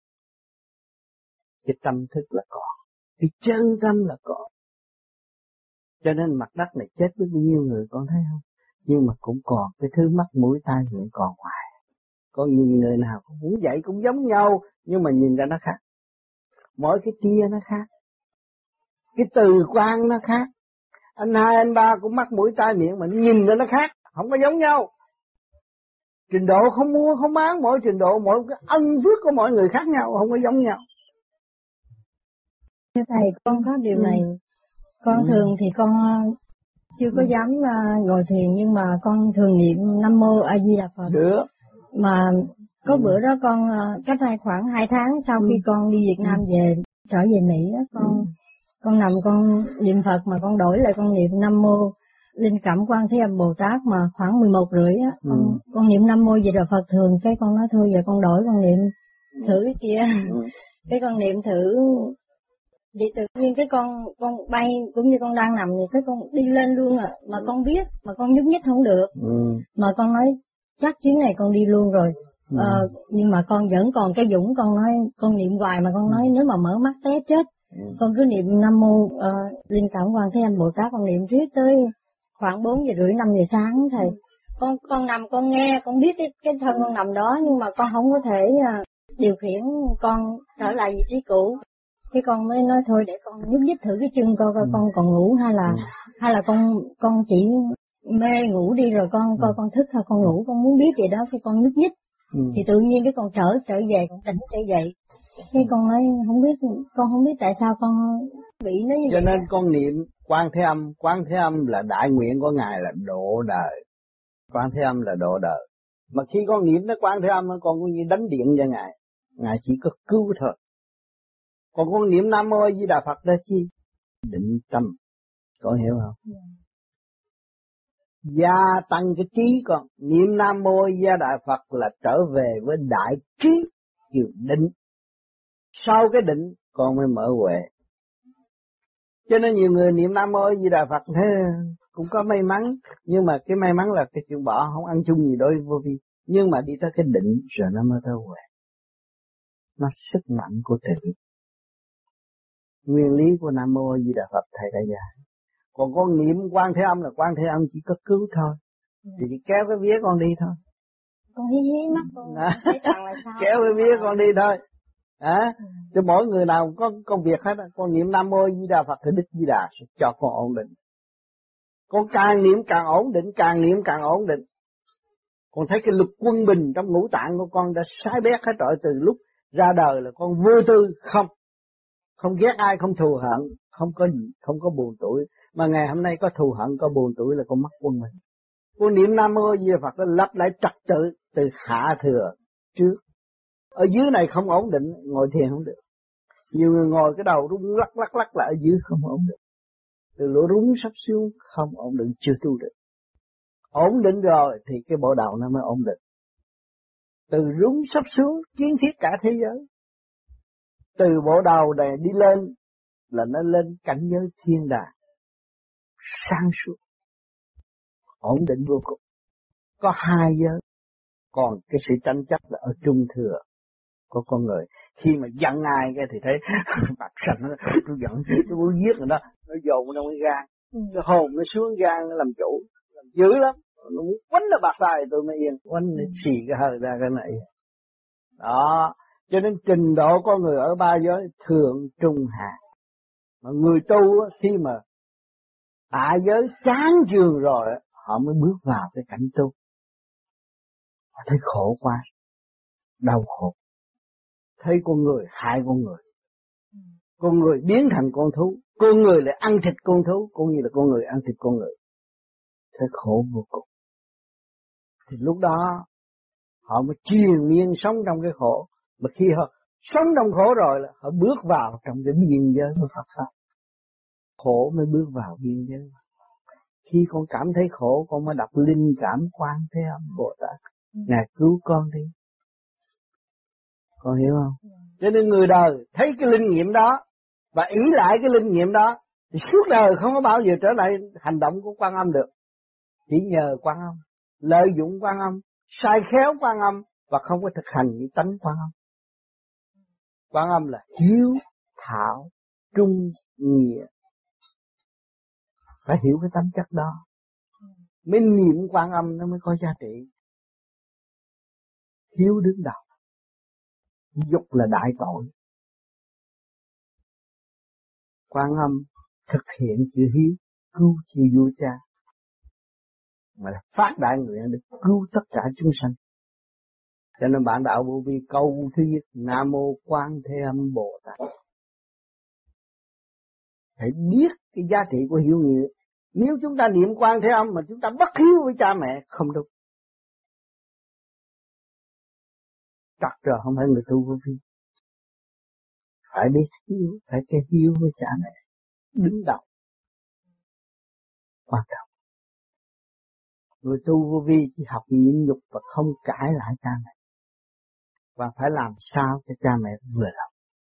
Cái tâm thức là còn, cái chân tâm là còn. Cho nên mặt đất này chết với bao nhiêu người con thấy không? Nhưng mà cũng còn cái thứ mắt mũi tai miệng còn hoài. Con nhìn người nào cũng vậy, cũng giống nhau, nhưng mà nhìn ra nó khác. Mỗi cái tia nó khác, cái từ quan nó khác. Anh hai, anh ba cũng mắt mũi tai miệng mà nhìn ra nó khác, không có giống nhau. Trình độ không mua không bán, mỗi trình độ, mỗi cái ân phước của mọi người khác nhau, không có giống nhau. Thưa thầy, con có điều này, con ừ. thường thì con chưa có dám ngồi thiền, nhưng mà con thường niệm Nam Mô A Di Đà Phật. Được. Mà có ừ. bữa đó con cách đây khoảng hai tháng sau khi ừ. con đi Việt Nam về, trở về Mỹ đó, con ừ. con nằm con niệm Phật mà con đổi lại con niệm Nam Mô Linh Cảm Quan Thế Âm Bồ Tát mà khoảng mười một rưỡi á, con, ừ. con niệm Nam Mô Di Đà Phật thường, cái con nói thôi giờ con đổi con niệm thử cái kia, ừ. cái con niệm thử. Thì tự nhiên cái con con bay cũng như con đang nằm thì cái con đi lên luôn à, mà con biết mà con nhúc nhích không được, ừ. mà con nói chắc chuyến này con đi luôn rồi, ừ. ờ, nhưng mà con vẫn còn cái dũng, con nói con niệm hoài mà con nói ừ. nếu mà mở mắt té chết, ừ. con cứ niệm Nam Mô uh, Linh Cảm Quan Thế Âm Bồ Tát, con niệm riết tới khoảng bốn giờ rưỡi năm giờ sáng thầy, ừ. con con nằm con nghe, con biết cái cái thân con nằm đó, nhưng mà con không có thể uh, điều khiển con trở lại vị trí cũ. Cái con mới nói thôi để con nhúc nhích thử cái chân coi coi ừ. con còn ngủ hay là ừ. hay là con con chỉ mê ngủ đi rồi con coi ừ. con thức hay con ngủ, con muốn biết vậy đó, cái con nhúc nhích ừ. thì tự nhiên cái con trở trở về, con tỉnh trở dậy. Cái con nói không biết, con không biết tại sao con bị nó như cho vậy. Cho nên con niệm Quan Thế Âm, Quan Thế Âm là đại nguyện của ngài là độ đời, Quan Thế Âm là độ đời. Mà khi con niệm tới Quan Thế Âm, con cũng như đánh điện cho ngài, ngài chỉ có cứu thôi. Còn con niệm Nam Mô A Di Đà Phật đó chi? Định tâm, con hiểu không? Yeah. Gia tăng cái trí con, niệm Nam Mô A Di Đà Phật là trở về với đại trí, kiểu định. Sau cái định, con mới mở huệ. Cho nên nhiều người niệm Nam Mô A Di Đà Phật thế cũng có may mắn, nhưng mà cái may mắn là cái chuyện bỏ, không ăn chung gì đối vô vi. Nhưng mà đi tới cái định rồi nó mới tới huệ. Nó sức mạnh của tự. Nguyên lý của Nam Mô A Di Đà Phật thầy đã dạy. Còn con niệm Quan Thế Âm là Quan Thế Âm chỉ có cứu thôi, ừ. thì chỉ kéo cái vía con đi thôi. Con hí hí mắt con thấy rằng là sao? Kéo cái vía con đi thôi. À, ừ. Cho mỗi người nào có công việc hết, con niệm Nam Mô A Di Đà Phật thì Đức Di Đà sẽ cho con ổn định. Con càng niệm càng ổn định, càng niệm càng ổn định. Con thấy cái lực quân bình trong ngũ tạng của con đã sai bét hết rồi, từ lúc ra đời là con vô tư không. Không ghét ai, không thù hận, không có gì, không có buồn tuổi. Mà ngày hôm nay có thù hận, có buồn tuổi là con mất quân mình. Con niệm Nam Mô A Di Đà Phật nó lặp lại trật tự từ hạ thừa trước. Ở dưới này không ổn định, ngồi thiền không được. Nhiều người ngồi cái đầu rung lắc lắc lắc là ở dưới không ổn định. Từ lỗ rúng sắp xuống không ổn định, chưa tu được. Ổn định rồi thì cái bộ đầu nó mới ổn định. Từ rúng sắp xuống kiến thiết cả thế giới. Từ bộ đầu này đi lên là nó lên cảnh giới thiên đàng, sáng suốt, ổn định vô cùng. Có hai giới, còn cái sự tranh chấp là ở trung thừa của con người. Khi mà giận ai cái thì thấy mặt sành, tôi giận, tôi muốn giết người đó, nó dồn vào trong cái gan, cái hồn nó xuống gan nó làm chủ, làm dữ lắm, nó muốn quánh nó bạc tay tôi mới yên, quánh nó xì cái hơi ra cái này. Đó, Cho nên trình độ con người ở ba giới thượng trung hạ. Mà người tu khi mà hạ giới chán chường rồi, họ mới bước vào cái cảnh tu. Họ thấy khổ quá, đau khổ. Thấy con người hại con người. Con người biến thành con thú, con người lại ăn thịt con thú, cũng như là con người ăn thịt con người. Thấy khổ vô cùng. Thì lúc đó họ mới triền miên sống trong cái khổ. Mà khi họ sống trong khổ rồi là họ bước vào trong cái biên giới của Phật pháp. Khổ mới bước vào biên giới. Khi con cảm thấy khổ, con mới đọc linh cảm Quan Thế Âm Bồ Tát. Ngài cứu con đi. Con hiểu không? Cho nên người đời thấy cái linh nghiệm đó và ý lại cái linh nghiệm đó thì suốt đời không có bao giờ trở lại hành động của Quan Âm được. Chỉ nhờ Quan Âm, lợi dụng Quan Âm, sai khéo Quan Âm và không có thực hành những tánh Quan Âm. Quan Âm là hiếu, thảo, trung, nghĩa. Phải hiểu cái tánh chất đó. Mới niệm Quan Âm nó mới có giá trị. Hiếu đứng đầu. Dục là đại tội. Quan Âm thực hiện chữ hiếu, cứu chi vua cha. Mà là phát đại nguyện để cứu tất cả chúng sanh. Cho nên bạn đạo Vô Vi câu thứ nhất, Nam Mô Quan Thế Âm Bồ Tát. Phải biết cái giá trị của hiếu nghĩa. Nếu chúng ta niệm Quan Thế Âm mà chúng ta bất hiếu với cha mẹ, không đúng. Trật rồi không phải người tu Vô Vi. Phải biết hiếu, phải cái hiếu với cha mẹ. Đứng đầu. Quan trọng. Người tu Vô Vi chỉ học nhịn nhục và không cãi lại cha mẹ. Và phải làm sao cho cha mẹ vừa lòng.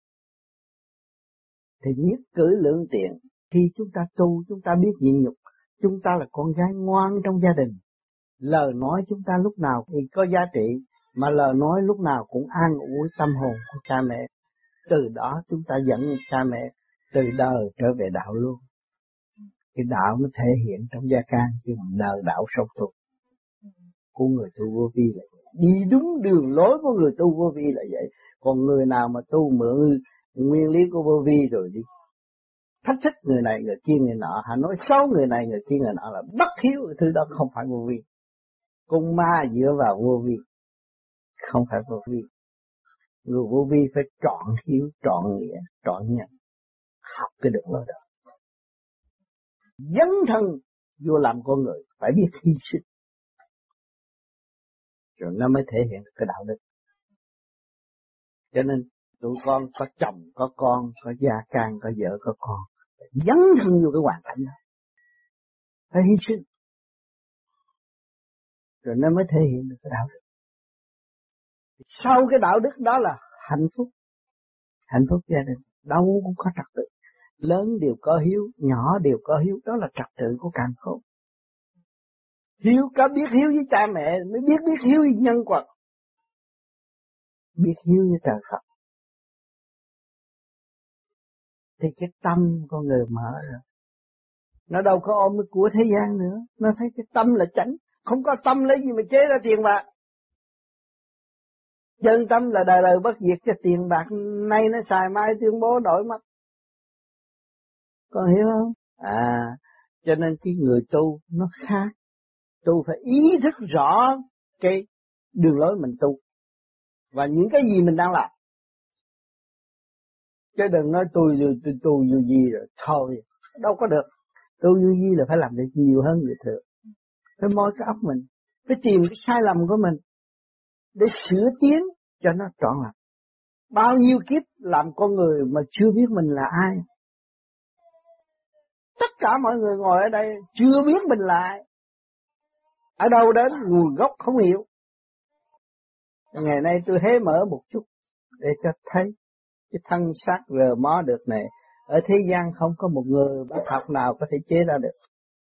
Thì nhất cử lưỡng tiện. Khi chúng ta tu, chúng ta biết nhịn nhục. Chúng ta là con gái ngoan trong gia đình. Lời nói chúng ta lúc nào thì có giá trị. Mà lời nói lúc nào cũng an ủi tâm hồn của cha mẹ. Từ đó chúng ta dẫn cha mẹ từ đời trở về đạo luôn. Cái đạo nó thể hiện trong gia can, chứ không đời đạo sâu tu. Của người tu Vô Vi là vậy. Đi đúng đường lối của người tu Vô Vi là vậy. Còn người nào mà tu mượn nguyên lý của Vô Vi rồi đi thách thức người này người kia người nọ, hay nói xấu người này người kia người nọ là bất hiếu, thứ đó không phải Vô Vi. Con ma dựa vào Vô Vi, không phải Vô Vi. Người Vô Vi phải trọn hiếu, trọn nghĩa, trọn nhân, học cái đường lối đó. Dấn thân vô làm con người phải biết hy sinh, rồi nó mới thể hiện được cái đạo đức. Cho nên tụi con có chồng, có con, có gia can, có vợ, có con, dấn thân vô cái hoàn cảnh đó, phải hy sinh, rồi nó mới thể hiện được cái đạo đức. Sau cái đạo đức đó là hạnh phúc, hạnh phúc gia đình, đâu cũng có trật tự. Lớn đều có hiếu, nhỏ đều có hiếu, đó là trật tự của càn khôn. Hiếu có biết hiếu với cha mẹ, mới biết biết hiếu với nhân quật, biết hiếu với trời Phật. Thì cái tâm con người mở rồi, nó đâu có ôm cái của thế gian nữa. Nó thấy cái tâm là chánh, không có tâm lấy gì mà chế ra tiền bạc. Chân tâm là đời đời bất diệt, cho tiền bạc nay nó xài mai tuyên bố đổi mất. Con hiểu không? À, cho nên cái người tu nó khác. Tu phải ý thức rõ cái đường lối mình tu và những cái gì mình đang làm. Chứ đừng nói tôi tôi tu vô gì rồi thôi, đâu có được. Tu vô gì là phải làm được nhiều hơn người thường. Phải moi cái óc mình, phải tìm cái sai lầm của mình để sửa tiến cho nó trọn lành. Bao nhiêu kiếp làm con người mà chưa biết mình là ai. Tất cả mọi người ngồi ở đây chưa biết mình là ai. Ở đâu đến nguồn gốc không hiểu. Ngày nay tôi hé mở một chút để cho thấy cái thân xác rờ mó được này. Ở thế gian không có một người bác học nào có thể chế ra được.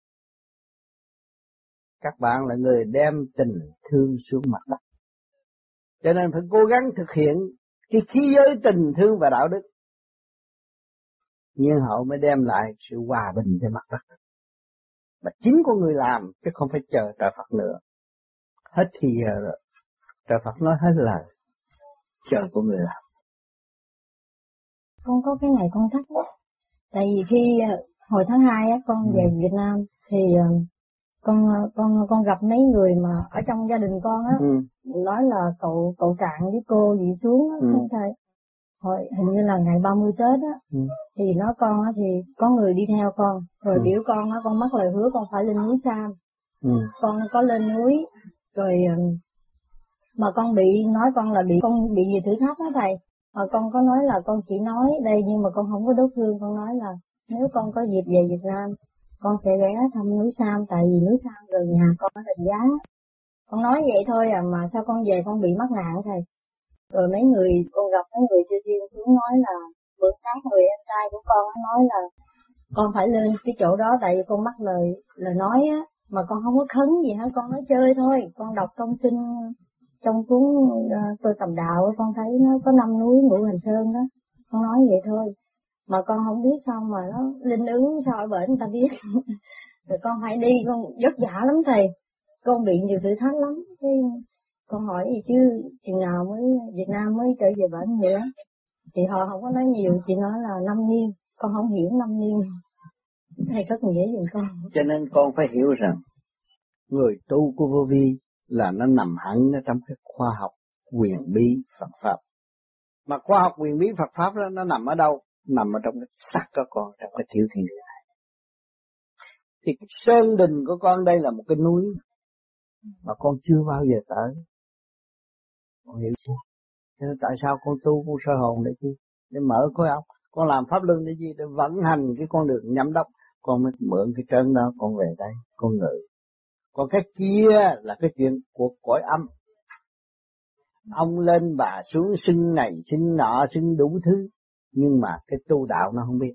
Các bạn là người đem tình thương xuống mặt đất. Cho nên phải cố gắng thực hiện cái khí giới tình thương và đạo đức. Nhiên hậu mới đem lại sự hòa bình cho mặt đất. Mà chính con người làm, chứ không phải chờ trời Phật nữa. Hết thì giờ rồi. Trời Phật nói hết lời. chờ của người làm. Con có cái này con thắc mắc. Tại vì khi hồi tháng hai á con ừ. về Việt Nam thì con con con gặp mấy người mà ở trong gia đình con á, ừ. nói là cậu cậu Trạng với cô gì xuống á, ừ. không thầy. Hồi hình như là ngày ba mươi Tết á, ừ. thì nói con á thì có người đi theo con, rồi ừ. biểu con á, con mắc lời hứa con phải lên núi Sam. Ừ. Con có lên núi, rồi mà con bị nói con là bị con bị gì thử thách đó thầy. Mà con có nói là con chỉ nói đây nhưng mà con không có đốt hương, con nói là nếu con có dịp về Việt Nam, con sẽ ghé thăm núi Sam, tại vì núi Sam gần nhà con ở Định Giá. Con nói vậy thôi à, mà sao con về con bị mắc nạn thầy. Rồi mấy người, con gặp mấy người chưa tiên xuống nói là bữa sáng người em trai của con nói là con phải lên cái chỗ đó tại vì con mắc lời lời nói á, mà con không có khấn gì hết, con nói chơi thôi. Con đọc trong kinh, trong cuốn uh, tôi tầm đạo, con thấy nó có năm núi Ngũ Hành Sơn đó, con nói vậy thôi. Mà con không biết sao mà nó linh ứng sao ở bển người ta biết. Rồi con phải đi, con vất vả lắm thầy, con bị nhiều thử thách lắm. Cái con hỏi gì chứ chừng nào mới Việt Nam mới trở về bển nữa. Thì họ không có nói nhiều, chỉ nói là năm niên, con không hiểu năm niên. Thầy rất nghĩa giùm con. Cho nên con phải hiểu rằng người tu của Vô Vi là nó nằm hẳn ở trong cái khoa học quyền bí Phật Pháp. Mà khoa học quyền bí Phật Pháp đó nó nằm ở đâu? Nằm ở trong cái xác của con, trong cái tiểu thiên địa này. Thì cái sơn đình của con đây là một cái núi mà con chưa bao giờ tới. Con hiểu chưa? Cho nên tại sao con tu con sơ hồn để chi? Để mở khối óc. Con làm pháp luân để chi? Để vận hành cái con đường nhắm đốc. Con mới mượn cái trơn đó, con về đây, con ngự. Còn cái kia là cái chuyện của cõi âm. Ông lên bà xuống xưng này, xưng nọ, xưng đủ thứ. Nhưng mà cái tu đạo nó không biết.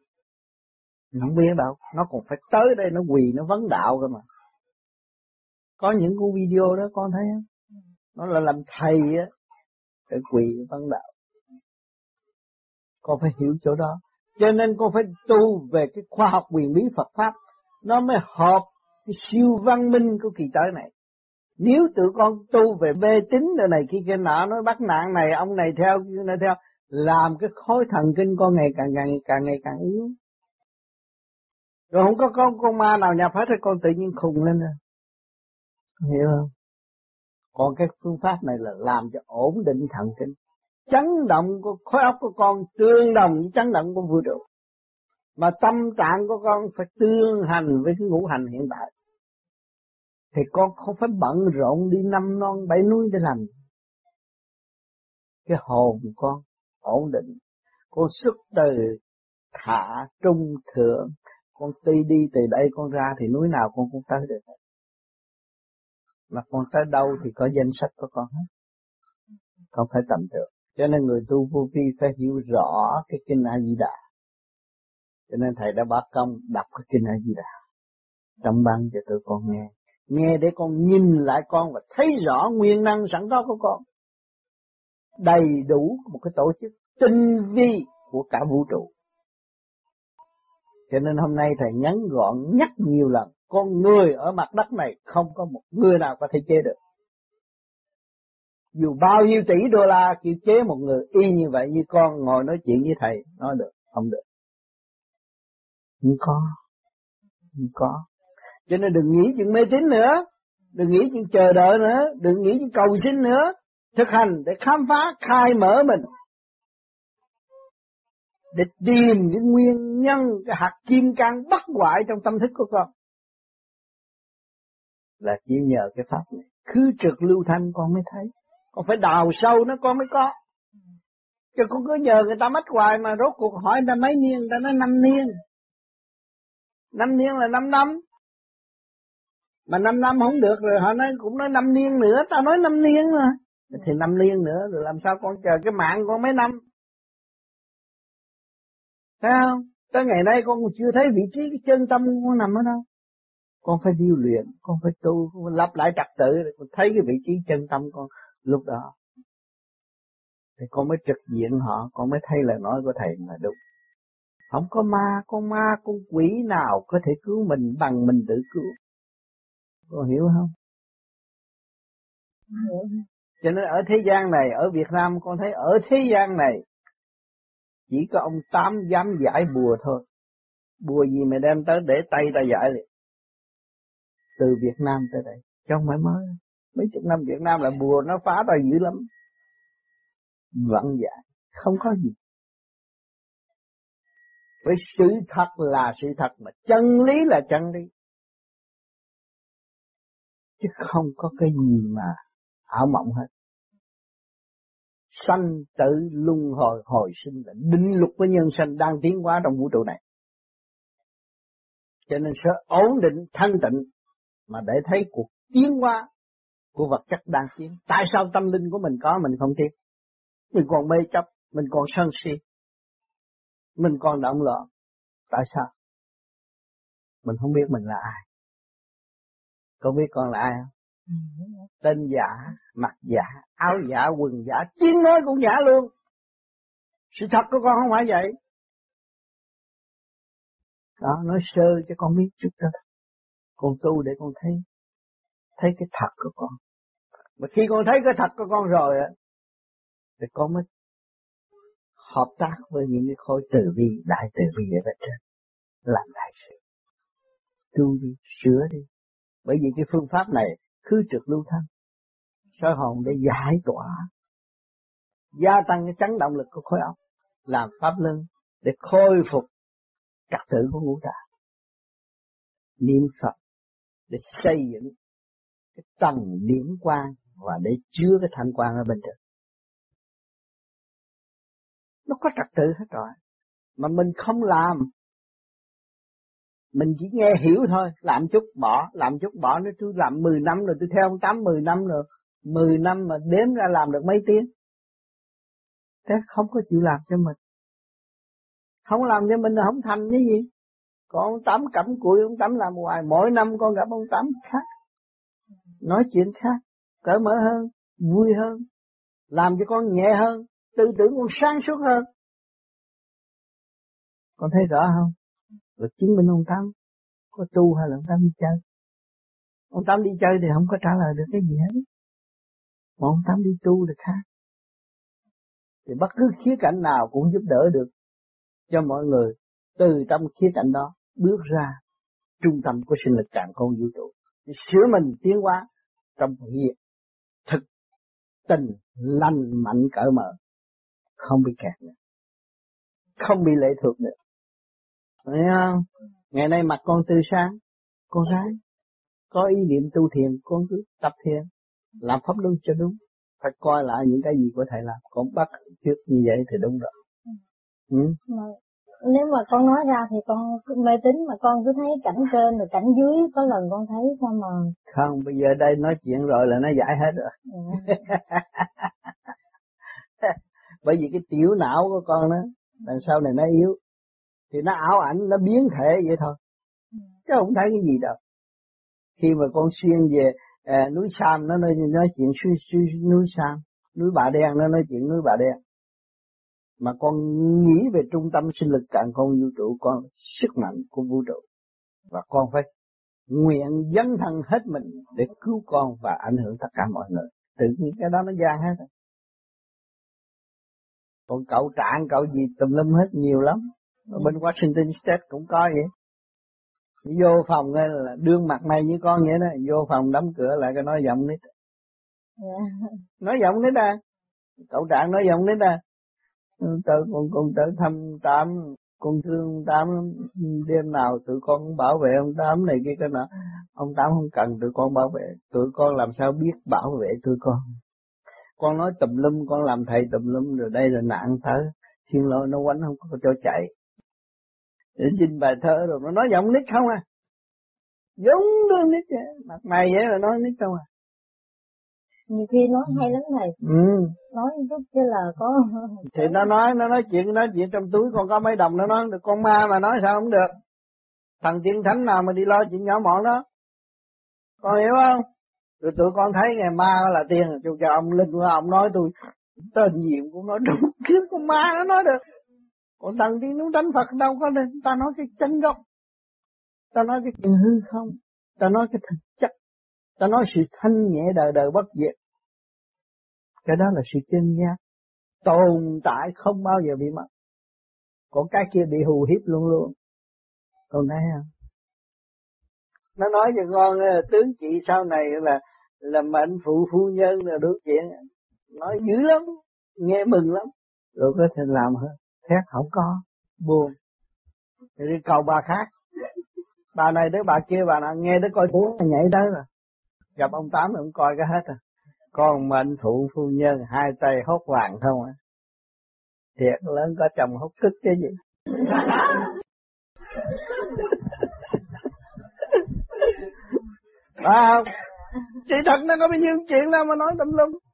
Nó không biết đâu. Nó còn phải tới đây nó quỳ, nó vấn đạo cơ mà. Có những cái video đó con thấy không? Nó là làm thầy á, phải quỳ vấn đạo. Con phải hiểu chỗ đó. Cho nên con phải tu về cái khoa học quyền bí Phật Pháp. Nó mới hợp cái siêu văn minh của kỳ tới này. Nếu tụi con tu về mê tín rồi này kia kia nọ, nói bắt nạn này, ông này theo, kia này theo, làm cái khối thần kinh con ngày càng càng càng ngày càng yếu. Rồi không có con con ma nào nhập hết thì con tự nhiên khùng lên rồi. Con hiểu không? Còn cái phương pháp này là làm cho ổn định thần kinh. Chấn động của khối óc của con tương đồng với chấn động của vũ trụ. Mà tâm trạng của con phải tương hành với cái ngũ hành hiện tại. Thì con không phải bận rộn đi năm non bảy núi để làm. Cái hồn của con ổn định. Con xuất từ thhạ trung thượng. Con đi đi từ đây con ra thì núi nào con cũng tới được. Mà con tới đâu thì có danh sách của con hết. Không phải tầm thường. Cho nên người tu vô vi phải hiểu rõ cái kinh A Di Đà. Cho nên thầy đã bác công đọc cái kinh A Di Đà trong băng cho tụi con nghe. Nghe để con nhìn lại con và thấy rõ nguyên năng sẵn có của con. Đầy đủ một cái tổ chức tinh vi của cả vũ trụ. Cho nên hôm nay thầy nhắn gọn nhắc nhiều lần. Con người ở mặt đất này không có một người nào có thể chế được. Dù bao nhiêu tỷ đô la kêu chế một người y như vậy, như con ngồi nói chuyện với thầy, nói được, không được. Không có. Không có. Cho nên đừng nghĩ chuyện mê tín nữa. Đừng nghĩ chuyện chờ đợi nữa. Đừng nghĩ chuyện cầu xin nữa. Thực hành để khám phá, khai mở mình. Để tìm cái nguyên nhân, cái hạt kim cang bất hoại trong tâm thức của con. Là chỉ nhờ cái pháp này. Khứ trực lưu thanh con mới thấy. Con phải đào sâu nó con mới có. Chứ con cứ nhờ người ta mất hoài mà rốt cuộc hỏi người ta mấy niên, người ta nói năm niên. Năm niên là năm năm. Mà năm năm không được rồi họ nói cũng nói năm niên nữa, tao nói năm niên mà. Thì năm niên nữa rồi làm sao con chờ cái mạng con mấy năm. Thấy không? Tới ngày nay con còn chưa thấy vị trí cái chân tâm con nằm ở đâu. Con phải điêu luyện, con phải tu, con phải lặp lại trật tự để con thấy cái vị trí chân tâm con lúc đó. Thì con mới trực diện họ, con mới thấy lời nói của thầy là đúng. Không có ma, con ma, con quỷ nào có thể cứu mình bằng mình tự cứu. Con hiểu không? Hiểu. Cho nên ở thế gian này, ở Việt Nam con thấy ở thế gian này chỉ có ông Tám dám giải bùa thôi. Bùa gì mà đem tới để tay ta giải liền. Từ Việt Nam tới đây, chứ không phải mới. Mấy chục năm Việt Nam là bùa nó phá ta dữ lắm. Vẫn giải, không có gì. Với sự thật là sự thật, mà chân lý là chân lý. Chứ không có cái gì mà ảo mộng hết. Sanh tử luân hồi hồi sinh là định luật của nhân sinh đang tiến hóa trong vũ trụ này. Cho nên sự ổn định thanh tịnh mà để thấy cuộc tiến hóa của vật chất đang tiến. Tại sao tâm linh của mình có mình không tiến? Mình còn mê chấp, mình còn sân si, mình còn động loạn. Tại sao? Mình không biết mình là ai. Có biết con là ai không? Ừ. Tên giả, mặt giả, áo giả, quần giả, tiếng nói cũng giả luôn. Sự thật của con không phải vậy. Đó, nói sơ cho con biết chút đó. Con tu để con thấy, thấy cái thật của con. Mà khi con thấy cái thật của con rồi á, thì con mới hợp tác với những cái khối từ bi, đại từ bi ở bên trên, làm đại sự, tu đi, sửa đi. Bởi vì cái phương pháp này khứ trượt lưu thanh, soi hồn để giải tỏa, gia tăng cái chấn động lực của khối óc, làm pháp luân để khôi phục trật tự của ngũ tạng, niệm Phật để xây dựng cái tầng điểm quang và để chứa cái thanh quang ở bên trên. Nó có trật tự hết rồi, mà mình không làm, mình chỉ nghe hiểu thôi, làm chút bỏ, làm chút bỏ. Nếu tôi làm mười năm rồi, tôi theo ông Tám mười năm rồi, mười năm mà đếm ra làm được mấy tiếng. Thế không có chịu làm cho mình, không làm cho mình là không thành cái gì. Còn ông Tám cẩm cụi, ông Tám làm hoài, mỗi năm con gặp ông Tám khác, nói chuyện khác, cởi mở hơn, vui hơn, làm cho con nhẹ hơn, tư tưởng con sáng suốt hơn. Con thấy rõ không? Là chứng minh ông Tám có tu hay là ông Tám đi chơi. Ông Tám đi chơi thì không có trả lời được cái gì hết. Mà ông Tám đi tu thì khác. Thì bất cứ khía cạnh nào cũng giúp đỡ được cho mọi người. Từ trong khía cạnh đó bước ra trung tâm của sinh lực càn khôn vũ trụ, sửa mình tiến hóa trong hiện thực tình lành mạnh cởi mở, không bị kẹt nữa, không bị lệ thuộc nữa. Thấy không? Ngày nay mặt con tươi sáng, con gái có ý niệm tu thiền, con cứ tập thiền, làm pháp luân cho đúng, phải coi lại những cái gì có thể làm. Con bắt trước như vậy thì đúng rồi. Ừ. Mà, nếu mà con nói ra thì con mê tín, mà con cứ thấy cảnh trên rồi cảnh dưới, có lần con thấy sao mà không. Bây giờ đây nói chuyện rồi là nó giải hết rồi. Ừ. Bởi vì cái tiểu não của con đó, đằng sau này nó yếu, thì nó ảo ảnh, nó biến thể vậy thôi, chứ không thấy cái gì đâu. Khi mà con xuyên về à, núi Sam, nó nói, nói chuyện suy, suy, núi Sam, núi Bà Đen, nó nói chuyện núi Bà Đen. Mà con nghĩ về trung tâm sinh lực càn khôn vũ trụ, con sức mạnh của vũ trụ, và con phải nguyện dấn thân hết mình để cứu con và ảnh hưởng tất cả mọi người. Tự nhiên cái đó nó gian hết rồi. Còn cậu Trạng, cậu gì tùm lum hết nhiều lắm. Ở bên Washington State cũng có vậy. Vô phòng là đương mặt mày như con vậy đó, vô phòng đóng cửa lại cái nói giọng nít. Yeah. Nói giọng nít à. Cậu Trạng nói giọng nít à. Tới con con tới thăm Tám, con thương ông Tám, đêm nào tụi con cũng bảo vệ ông Tám này kia cái nọ. Ông Tám không cần tụi con bảo vệ, tụi con làm sao biết bảo vệ tụi con. Con nói tùm lum, con làm thầy tùm lum rồi đây là nạn tới, thiên lôi nó quánh không có cho chạy. Để xin bài thơ rồi nó nói giọng nít không à, giống đương nít vậy, mặt mày vậy là nói nít không à. Nhiều khi nói hay lắm thầy. Ừ. Nói chút chứ là có. Thì nó nói, nó nói chuyện, nói chuyện trong túi con có mấy đồng nó nói được, con ma mà nói sao không được. Thằng tiên thánh nào mà đi lo chuyện nhỏ mọn đó, con hiểu không? Rồi tụi con thấy ngày ma là tiên, cho cho ông linh của ông nói tôi tên gì cũng nói đúng, kiếm con ma nó nói được. Còn thằng tiên núi đánh Phật đâu có được, ta nói cái chân gốc, ta nói cái chuyện hư không, ta nói cái thực chất, ta nói sự thanh nhẹ đời đời bất diệt. Cái đó là sự chân giác, tồn tại không bao giờ bị mất. Còn cái kia bị hù hiếp luôn luôn. Con thấy không? Nó nói cho con tướng chị sau này là là mệnh phụ phu nhân là đủ chuyện. Nói dữ lắm, nghe mừng lắm. Rồi có thể làm hơn. Thét không có, buồn. Thì đi cầu bà khác. Bà này tới bà kia, bà nào nghe tới coi thú nhảy tới rồi. Gặp ông Tám ông coi cái hết rồi. Con mệnh phụ phu nhân hai tay hốt vàng không à. Thiệt lớn có chồng hốt cứt chứ gì. Phải không? Chị thật nó có bao nhiêu chuyện đâu mà nói tùm lum.